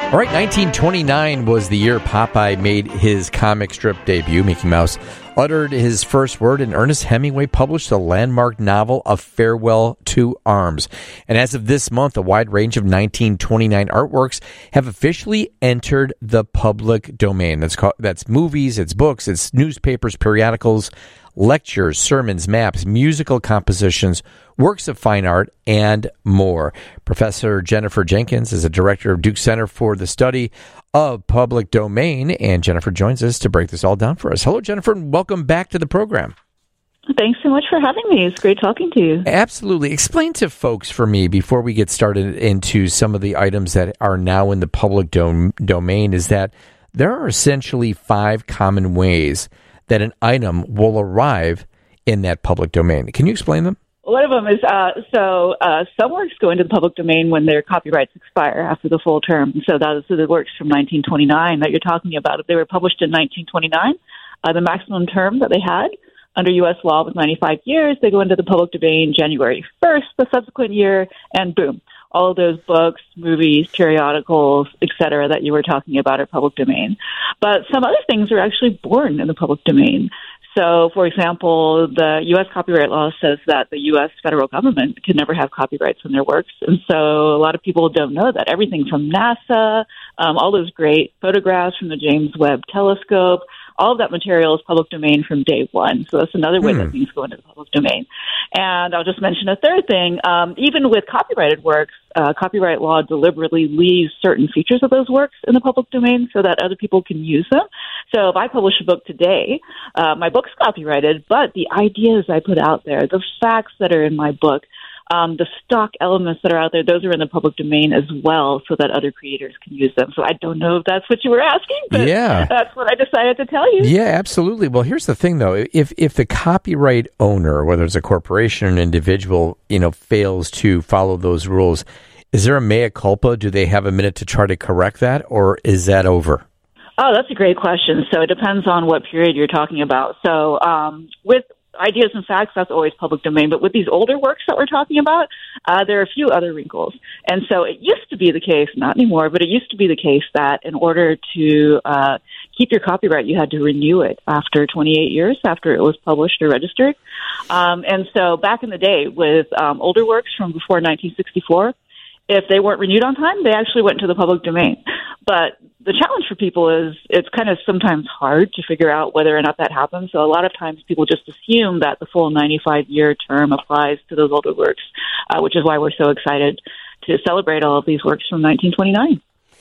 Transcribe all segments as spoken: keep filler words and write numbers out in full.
All right, nineteen twenty-nine was the year Popeye made his comic strip debut. Mickey Mouse uttered his first word, and Ernest Hemingway published the landmark novel A Farewell to Arms. And as of this month, a wide range of nineteen twenty-nine artworks have officially entered the public domain. That's called, that's movies, it's books, it's newspapers, periodicals, lectures, sermons, maps, musical compositions, works of fine art, and more. Professor Jennifer Jenkins is a director of Duke Center for the Study of Public Domain, and Jennifer joins us to break this all down for us. Hello, Jennifer, and welcome back to the program. Thanks so much for having me. It's great talking to you. Absolutely. Explain to folks for me, before we get started into some of the items that are now in the public dom- domain, is that there are essentially five common ways that an item will arrive in that public domain. Can you explain them? One of them is, uh, so uh, some works go into the public domain when their copyrights expire after the full term. So that is the works from nineteen twenty-nine that you're talking about. If they were published in nineteen twenty-nine, uh, the maximum term that they had under U S law was ninety-five years. They go into the public domain January first, the subsequent year, and boom. All of those books, movies, periodicals, et cetera, that you were talking about are public domain. But some other things are actually born in the public domain. So, for example, the U S copyright law says that the U S federal government can never have copyrights on their works. And so a lot of people don't know that. Everything from NASA, um, all those great photographs from the James Webb Telescope, all of that material is public domain from day one. So that's another way hmm. that things go into the public domain. And I'll just mention a third thing. Um, even with copyrighted works, uh, copyright law deliberately leaves certain features of those works in the public domain so that other people can use them. So if I publish a book today, uh, my book's copyrighted, but the ideas I put out there, the facts that are in my book, Um, the stock elements that are out there, those are in the public domain as well so that other creators can use them. So I don't know if that's what you were asking, but yeah. that's what I decided to tell you. Yeah, absolutely. Well, here's the thing, though. If if the copyright owner, whether it's a corporation or an individual, you know, fails to follow those rules, is there a mea culpa? Do they have a minute to try to correct that, or is that over? Oh, that's a great question. So it depends on what period you're talking about. So um, with ideas and facts, that's always public domain. But with these older works that we're talking about, uh, there are a few other wrinkles. And so it used to be the case, not anymore, but it used to be the case that in order to uh, keep your copyright, you had to renew it after twenty-eight years after it was published or registered. Um, and so back in the day with um, older works from before nineteen sixty-four, if they weren't renewed on time, they actually went into the public domain. But the challenge for people is it's kind of sometimes hard to figure out whether or not that happens. So a lot of times people just assume that the full ninety-five year term applies to those older works, uh, which is why we're so excited to celebrate all of these works from nineteen twenty-nine.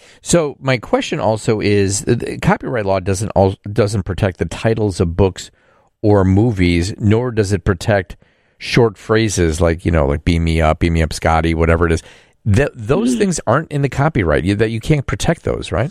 So my question also is, the copyright law doesn't all, doesn't protect the titles of books or movies, nor does it protect short phrases like, you know, like beam me up, beam me up, Scotty, whatever it is. Th- those mm-hmm. things aren't in the copyright, you, that you can't protect those, right?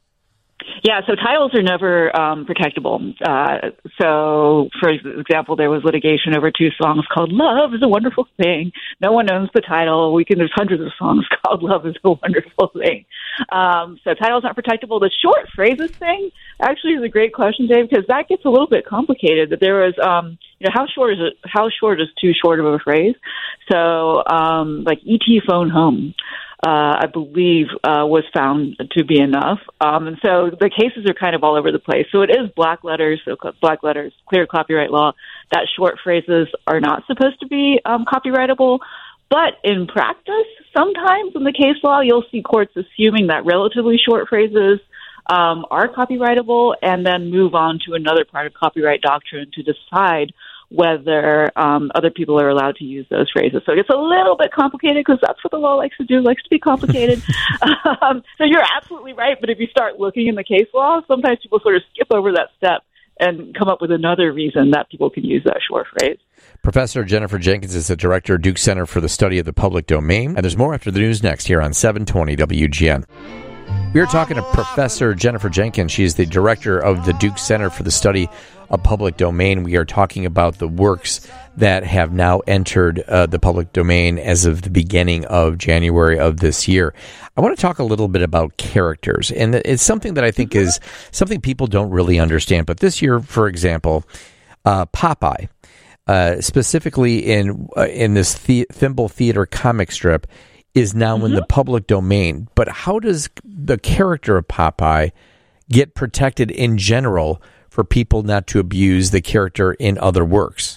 Yeah, so titles are never um, protectable. Uh, so, for example, there was litigation over two songs called Love is a Wonderful Thing. No one owns the title. We can, there's hundreds of songs called Love is a Wonderful Thing. Um, so titles aren't protectable. The short phrases thing actually is a great question, Dave, because that gets a little bit complicated. That there was, um, you know, how short is it? How short is too short of a phrase? So, um, like E T phone home. Uh, I believe, uh, was found to be enough. Um, and so the cases are kind of all over the place. So it is black letters, so black letters, clear copyright law, that short phrases are not supposed to be um, copyrightable. But in practice, sometimes in the case law, you'll see courts assuming that relatively short phrases um, are copyrightable and then move on to another part of copyright doctrine to decide whether um, other people are allowed to use those phrases. So it's a little bit complicated because that's what the law likes to do, likes to be complicated. um, so you're absolutely right, but if you start looking in the case law, sometimes people sort of skip over that step and come up with another reason that people can use that short phrase. Professor Jennifer Jenkins is the director of Duke Center for the Study of the Public Domain. And there's more after the news next here on seven twenty W G N. We are talking to Professor Jennifer Jenkins. She is the director of the Duke Center for the Study of Public Domain. We are talking about the works that have now entered uh, the public domain as of the beginning of January of this year. I want to talk a little bit about characters, and it's something that I think is something people don't really understand. But this year, for example, uh, Popeye, uh, specifically in uh, in this the- Thimble Theater comic strip, is now mm-hmm. in the public domain. But how does the character of Popeye get protected in general for people not to abuse the character in other works?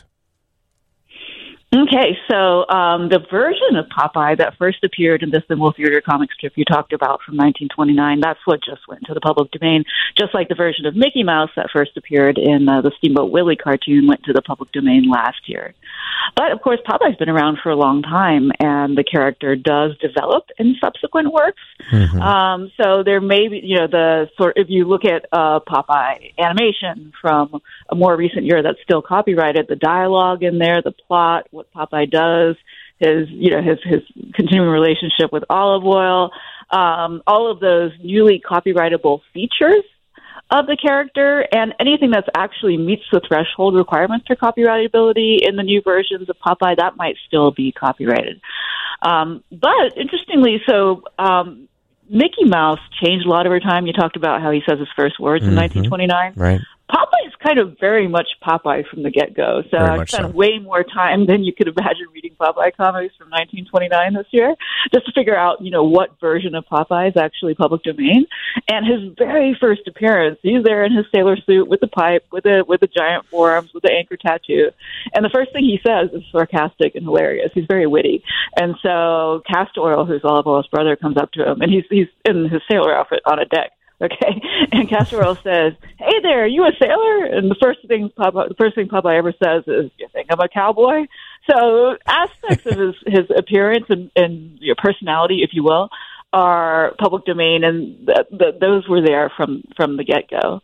Okay, so um, the version of Popeye that first appeared in the Symbol Theater comic strip you talked about from nineteen twenty-nine, that's what just went into the public domain, just like the version of Mickey Mouse that first appeared in uh, the Steamboat Willie cartoon went to the public domain last year. But, of course, Popeye's been around for a long time, and the character does develop in subsequent works. Mm-hmm. Um, so there may be, you know, the sort if you look at uh, Popeye animation from a more recent year that's still copyrighted, the dialogue in there, the plot, what Popeye does, his, you know, his, his continuing relationship with Olive Oyl, um, all of those newly copyrightable features of the character, and anything that's actually meets the threshold requirements for copyrightability in the new versions of Popeye, that might still be copyrighted. Um, but interestingly, so um, Mickey Mouse changed a lot over time. You talked about how he says his first words mm-hmm. in nineteen twenty-nine. Right. Popeye is kind of very much Popeye from the get-go. So very I spent so. way more time than you could imagine reading Popeye comics from nineteen twenty-nine this year, just to figure out, you know, what version of Popeye is actually public domain. And his very first appearance, he's there in his sailor suit with the pipe, with a with the giant forearms, with the anchor tattoo. And the first thing he says is sarcastic and hilarious. He's very witty. And so Castor Oyl, who's Olive Oyl's brother, comes up to him, and he's he's in his sailor outfit on a deck. Okay, and Castor Oyl says, "Hey there, are you a sailor?" And the first thing Popeye, the first thing Popeye ever says is, "You think I'm a cowboy?" So aspects of his, his appearance and, and your personality, if you will, are public domain, and th- th- those were there from, from the get go.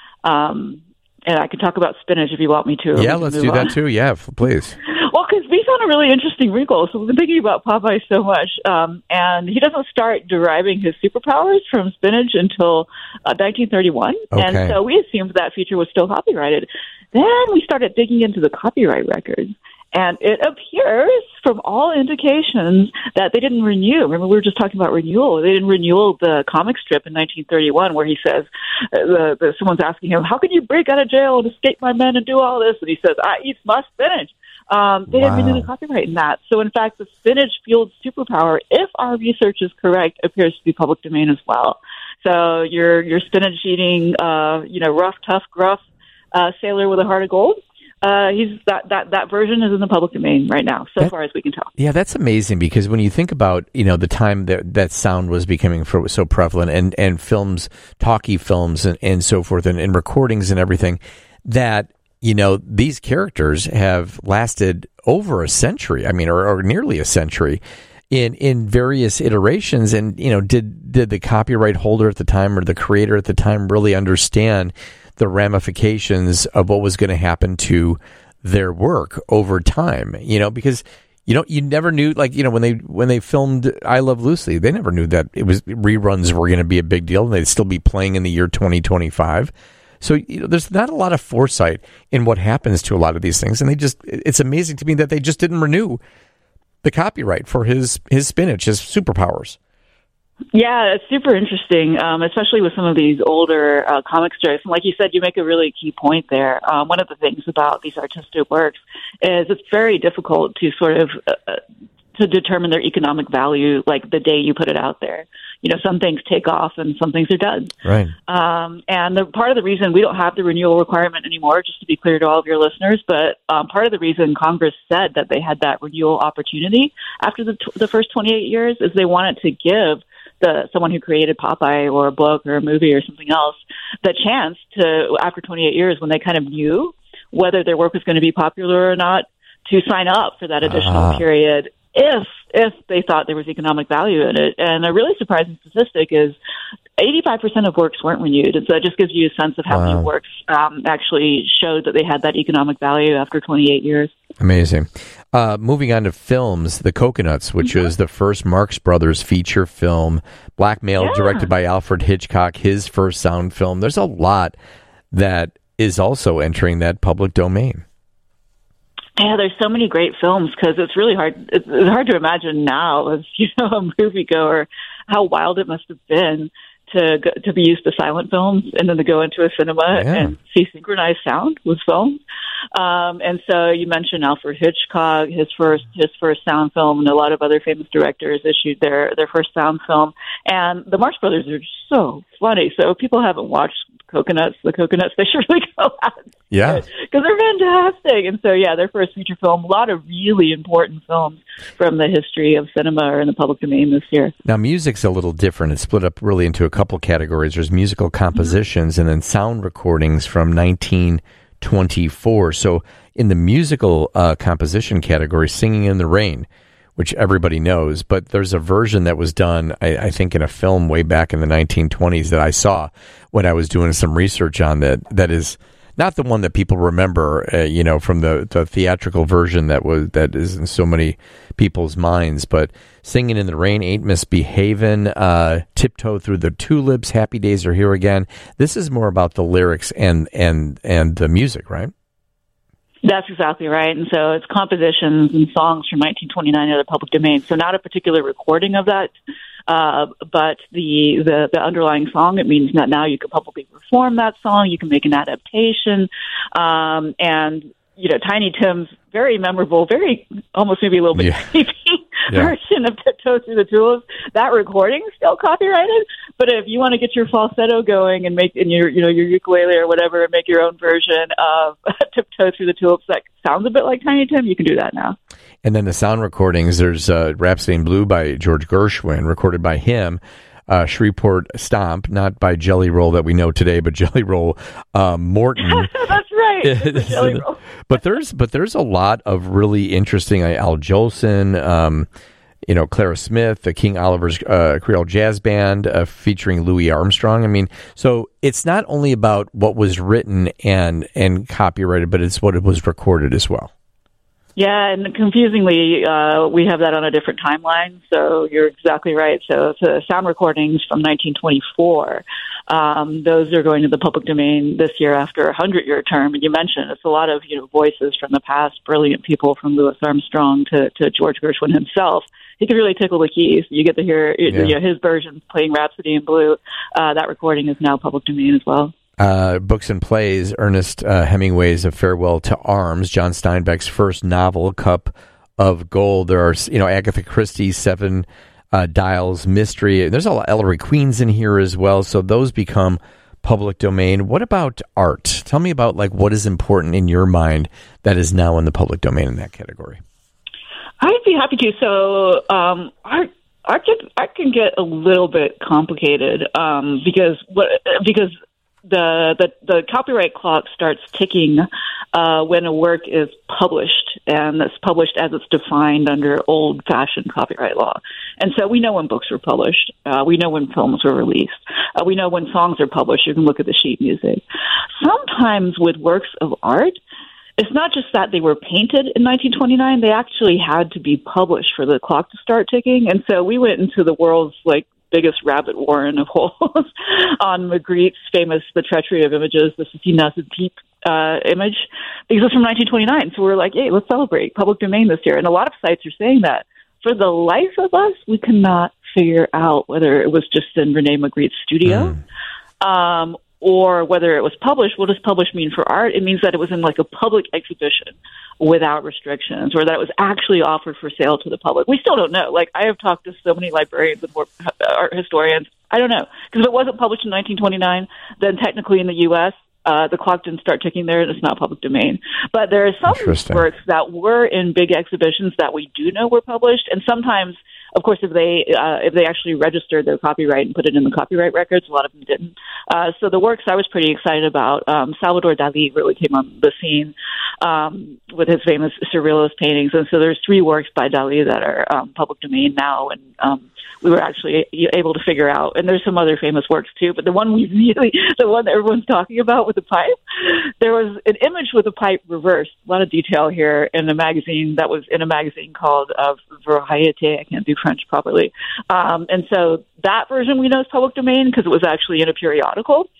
Um, and I can talk about spinach if you want me to. Yeah, let's do on. that too. Yeah, please. Well, because we found a really interesting wrinkle. So we've been thinking about Popeye so much, um, and he doesn't start deriving his superpowers from spinach until uh, nineteen thirty-one. Okay. And so we assumed that feature was still copyrighted. Then we started digging into the copyright records, and it appears from all indications that they didn't renew. Remember, we were just talking about renewal. They didn't renew the comic strip in nineteen thirty-one where he says, uh, the, the, someone's asking him, "How can you break out of jail and escape my men and do all this?" And he says, "I eat my spinach." Um, they wow. didn't renew the copyright in that. So, in fact, the spinach-fueled superpower, if our research is correct, appears to be public domain as well. So your your spinach-eating, uh, you know, rough, tough, gruff uh, sailor with a heart of gold, uh, he's that, that that version is in the public domain right now, so that, far as we can tell. Yeah, that's amazing, because when you think about, you know, the time that that sound was becoming for, so prevalent, and, and films, talkie films and, and so forth, and, and recordings and everything, that, you know, these characters have lasted over a century, I mean, or, or nearly a century in in various iterations. And, you know, did did the copyright holder at the time or the creator at the time really understand the ramifications of what was going to happen to their work over time? You know, because, you know, you never knew, like, you know, when they when they filmed I Love Lucy, they never knew that it was reruns were going to be a big deal and they'd still be playing in the year twenty twenty-five. So, you know, there's not a lot of foresight in what happens to a lot of these things. And they just, it's amazing to me that they just didn't renew the copyright for his, his spinach, his superpowers. Yeah, it's super interesting, um, especially with some of these older uh, comic strips. And like you said, you make a really key point there. Um, one of the things about these artistic works is it's very difficult to sort of uh, to determine their economic value, like the day you put it out there. You know, some things take off and some things are done. Right. Um, and the, part of the reason we don't have the renewal requirement anymore, just to be clear to all of your listeners, but um, part of the reason Congress said that they had that renewal opportunity after the, t- the first twenty-eight years is they wanted to give the someone who created Popeye or a book or a movie or something else the chance to, after twenty-eight years, when they kind of knew whether their work was going to be popular or not, to sign up for that additional uh-huh. period if if they thought there was economic value in it. And a really surprising statistic is eighty-five percent of works weren't renewed. And so that just gives you a sense of how wow. many works um, actually showed that they had that economic value after twenty-eight years. Amazing. Uh, moving on to films, The Coconuts, which mm-hmm. was the first Marx Brothers feature film, black male, yeah. directed by Alfred Hitchcock, his first sound film. There's a lot that is also entering that public domain. Yeah, there's so many great films because it's really hard. It's, it's hard to imagine now as, you know, a moviegoer how wild it must have been to go, to be used to silent films and then to go into a cinema yeah. and see synchronized sound with films. Um, and so you mentioned Alfred Hitchcock, his first his first sound film, and a lot of other famous directors issued their, their first sound film. And the Marx Brothers are so funny. So if people haven't watched Coconuts, the Coconuts, they should really go out. Yeah. Because they're fantastic. And so, yeah, their first feature film, a lot of really important films from the history of cinema are in the public domain this year. Now, music's a little different. It's split up really into a couple categories. There's musical compositions and then sound recordings from nineteen twenty-four. So in the musical uh, composition category, Singing in the Rain, which everybody knows, but there's a version that was done, I, I think, in a film way back in the nineteen twenties that I saw when I was doing some research on that. That is not the one that people remember, uh, you know, from the, the theatrical version that was that is in so many people's minds. But Singing in the Rain, Ain't Misbehavin', uh, Tiptoe Through the Tulips, Happy Days Are Here Again. This is more about the lyrics and and and the music, right? That's exactly right. And so it's compositions and songs from nineteen twenty-nine in the public domain. So not a particular recording of that, uh, but the, the, the underlying song. It means that now you can publicly perform that song. You can make an adaptation. Um, and, you know, Tiny Tim's very memorable, very almost maybe a little bit yeah. creepy yeah. version of Tiptoe Through the Tulips. That recording is still copyrighted. But if you want to get your falsetto going and make in your you know your ukulele or whatever and make your own version of Tiptoe Through the Tulips that sounds a bit like Tiny Tim, you can do that now. And then the sound recordings, there's uh, Rhapsody in Blue by George Gershwin, recorded by him. Uh, Shreveport Stomp, not by Jelly Roll that we know today, but Jelly Roll uh, Morton. That's right. Jelly Roll. but there's but there's a lot of really interesting. Uh, Al Jolson, um, you know, Clara Smith, the King Oliver's uh, Creole Jazz Band uh, featuring Louis Armstrong. I mean, so it's not only about what was written and and copyrighted, but it's what it was recorded as well. Yeah, and confusingly, uh, we have that on a different timeline, so you're exactly right. So the sound recordings from nineteen twenty-four, um, those are going to the public domain this year after a hundred-year term. And you mentioned it's a lot of you know voices from the past, brilliant people from Louis Armstrong to, to George Gershwin himself. He could really tickle the keys. You get to hear yeah. you know, his version playing Rhapsody in Blue. Uh, that recording is now public domain as well. Uh, books and plays, Ernest uh, Hemingway's A Farewell to Arms, John Steinbeck's first novel, Cup of Gold. There are, you know, Agatha Christie's Seven uh, Dials Mystery. There's a lot, Ellery Queen's in here as well. So those become public domain. What about art? Tell me about, like, what is important in your mind that is now in the public domain in that category. I'd be happy to. So um, art, art, can, art can get a little bit complicated um, because what because The, the the copyright clock starts ticking uh, when a work is published, and it's published as it's defined under old-fashioned copyright law. And so we know when books were published. Uh, we know when films were released. Uh, we know when songs are published. You can look at the sheet music. Sometimes with works of art, it's not just that they were painted in nineteen twenty-nine. They actually had to be published for the clock to start ticking. And so we went into the world's, like, biggest rabbit warren of holes on Magritte's famous The Treachery of Images, the Cécile Deep uh, image, because it's from nineteen twenty-nine. So we're like, hey, let's celebrate public domain this year. And a lot of sites are saying that. For the life of us, we cannot figure out whether it was just in Rene Magritte's studio mm. um, or whether it was published. What does published mean for art? It means that it was in like a public exhibition without restrictions, or that it was actually offered for sale to the public. We still don't know. Like, I have talked to so many librarians and art historians. I don't know. Because if it wasn't published in nineteen twenty-nine, then technically in the U S, uh, the clock didn't start ticking there, and it's not public domain. But there are some works that were in big exhibitions that we do know were published, and sometimes, of course, if they uh, if they actually registered their copyright and put it in the copyright records, a lot of them didn't. Uh, so the works I was pretty excited about, um, Salvador Dali really came on the scene um, with his famous surrealist paintings. And so there's three works by Dali that are um, public domain now, and um, we were actually able to figure out. And there's some other famous works too, but the one we really, the one that everyone's talking about with the pipe, there was an image with the pipe reversed. A lot of detail here in a magazine that was in a magazine called uh, Variété. I can't do French properly. Um, and so that version we know is public domain because it was actually in a periodical.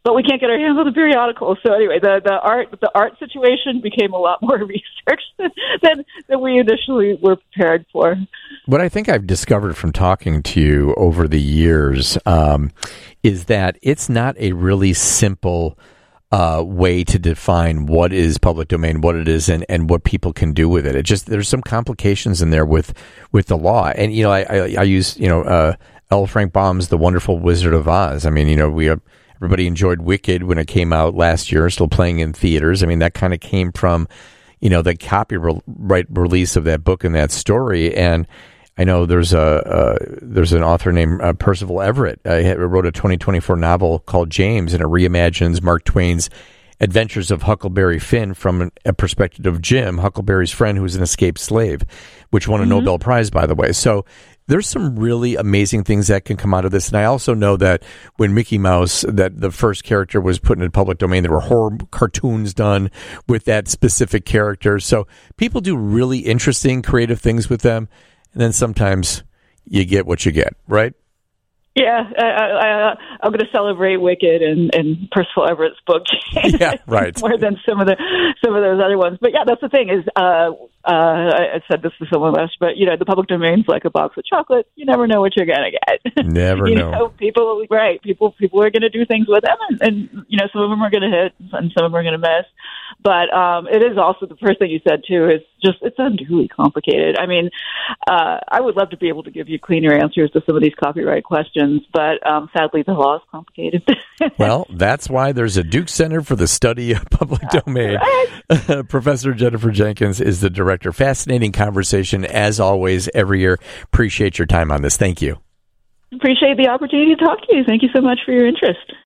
but we can't get our hands on the periodical. So anyway, the, the art the art situation became a lot more research than than we initially were prepared for. What I think I've discovered from talking to you over the years um, is that it's not a really simple uh, way to define what is public domain, what it is, and, and what people can do with it. It just there's some complications in there with with the law, and you know I I, I use you know uh, L. Frank Baum's The Wonderful Wizard of Oz. I mean you know we have, everybody enjoyed Wicked when it came out last year, still playing in theaters. I mean that kind of came from you know the copyright release of that book and that story. And I know there's a uh, there's an author named uh, Percival Everett. Uh, he wrote a twenty twenty-four novel called James, and it reimagines Mark Twain's adventures of Huckleberry Finn from a perspective of Jim, Huckleberry's friend who was an escaped slave, which won a mm-hmm. Nobel Prize, by the way. So there's some really amazing things that can come out of this. And I also know that when Mickey Mouse, that the first character was put in the public domain, there were horror cartoons done with that specific character. So people do really interesting, creative things with them. And then sometimes you get what you get, right? Yeah, I, I, I'm going to celebrate Wicked and, and Percival Everett's book. Yeah, right. More than some of the some of those other ones. But yeah, that's the thing is, uh, uh, I said this to someone else, but you know, the public domain's like a box of chocolate. You never know what you're going to get. Never you know. know. People, right? People, people are going to do things with them, and, and you know, some of them are going to hit, and some of them are going to miss. But um, it is also the first thing you said too is just it's unduly complicated. I mean, uh, I would love to be able to give you cleaner answers to some of these copyright questions, but um, sadly, the law is complicated. Well, that's why there's a Duke Center for the Study of Public Domain. Right. Professor Jennifer Jenkins is the director. Fascinating conversation as always every year. Appreciate your time on this. Thank you. Appreciate the opportunity to talk to you. Thank you so much for your interest.